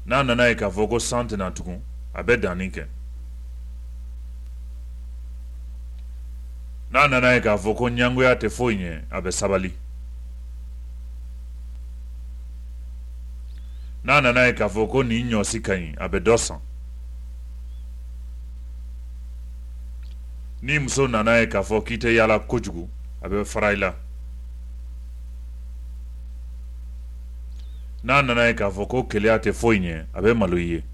n'a nana ye k'a fɔ ko san tɛna tugun a bɛ danni kɛ n'a nana ye k'a fɔ ko ɲangoya tɛ foyi ɲɛ a bɛ sabali n'a nana ye k'a fɔ ko nin ɲɔsi ka ɲi a bɛ dɔ san ni muso nana ye k'a fɔ k'i tɛ yaala kojugu a bɛ fara i la n'a nana ye k'a fɔ ko keleya tɛ foyi ɲɛ a bɛ malo i ye